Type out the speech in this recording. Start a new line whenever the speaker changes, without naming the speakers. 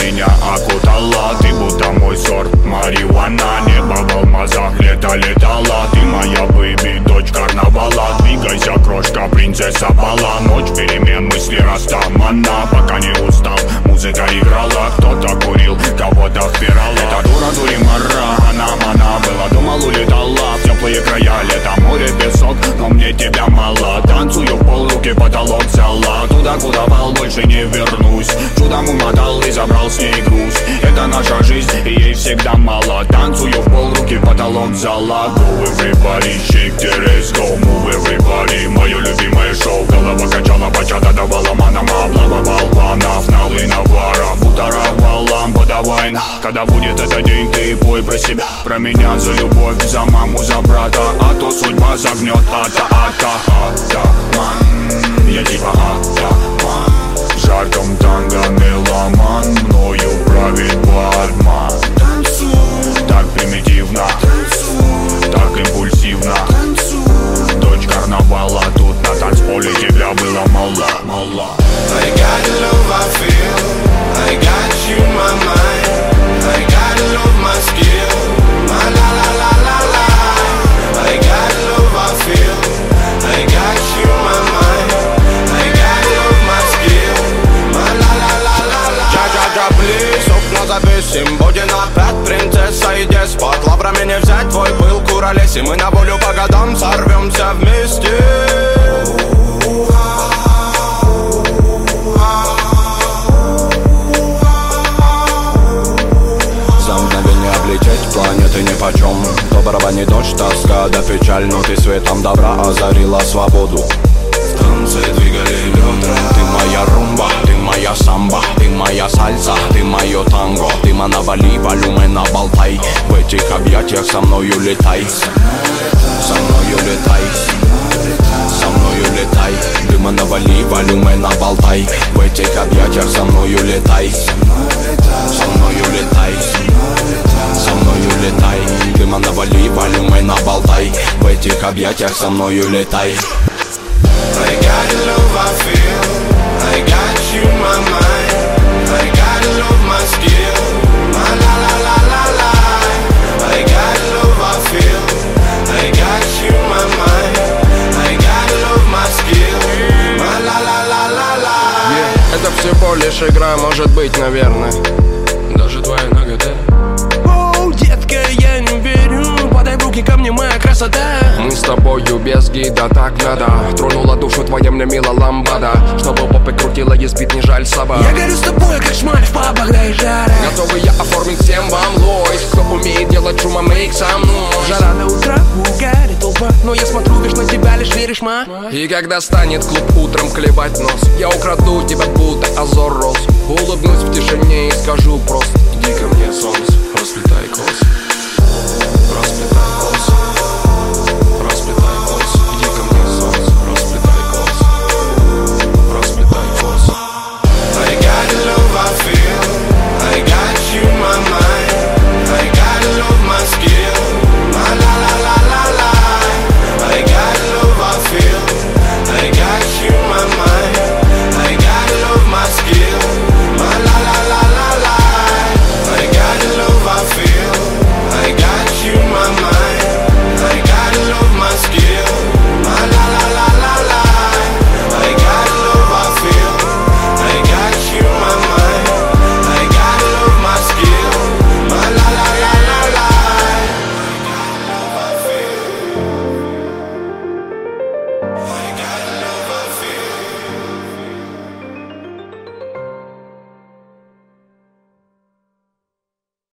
меня окутала. Ты будто мой сорт марихуана. Небо в алмазах, лето летала. Ты моя бэйби, дочь карнавала. Двигайся, крошка, принцесса бала. Ночь перемен, мысли растамана. Пока не устал, музыка играла. Кто-то курил, кого-то впирала. Эта дура дуримара, она была, думал, улетала в теплые края. Лето, море, песок, но мне тебя мало. Танцую в пол, руки потолок взяла. Туда, куда вал, больше не вернусь. Чудом умотал и забрал с ней груз. Это наша жизнь, и ей всегда мало. Танцую в пол, руки потолок взяла. Go everybody, shake the ass, go move everybody. Мое любимое шоу, голова качала, бачата давала манам. Облавывал панов, налы навара. Бутаровал лампа, давай. Когда будет этот день, ты пой про себя. Про меня, за любовь, за маму, за брата. А то судьба загнет, атаман. Я типа атаман. В жарком танго меломан. Мною правит бармен. Так примитивно, так импульсивно. Дочь карнавала, тут на танцполе тебя было мало.
I got love, I feel. I got you, my mind. I got love, my skill. My la la la la la. I got love, I feel. I got you, my mind. I got love, my skill. My la la la la la. Джа-джа-джа, плиз, окна завесим. Будем опять принцесса и деспот. Лаврами не взять твой пыл, куролес. И мы на волю по годам сорвемся вместе. Планеты нипочем. Доброго не дождь, тоска да печаль. Но ты светом добра озарила свободу. В танце двигали бедра. Ты моя румба, ты моя самба. Ты моя сальса, ты мое танго. Ты манавали, волюмена болтай. В этих объятиях со мною летай. Со мною летай. Со мною летай. Ты манавали, волюмена болтай. В этих объятиях со мною летай. Со мною летай. Со мною летай, дыма навали, волюмена болтай. В этих объятиях со мною летай. I got love, I feel. I got you, my mind. I got love, my skill. My la la la la la. I got love, I feel. I got you, my mind. I got love, my skill. My la la la la la.
Это всего лишь игра, может быть, наверное. Даже твоя нагота. Детка, я не верю. Подай в руки ко мне, моя красота. Мы с тобою без гида, так надо. Тронула душу твоя мне мила ламбада. Чтобы попы крутила, и спит не жаль собак. Я горю с тобой, как шмаль в пабах, да и жара. Готовы я оформить всем вам лойс. Кто умеет делать шума, мейк со мной. Жара до утра, угарит толпа. Но я смотрю лишь на тебя, лишь веришь, ма. И когда станет клуб утром клевать нос, я украду тебя, будто озор роз. Улыбнусь в тишине и скажу просто: иди ко мне, солнце, расплетай косы. Расплетай косы.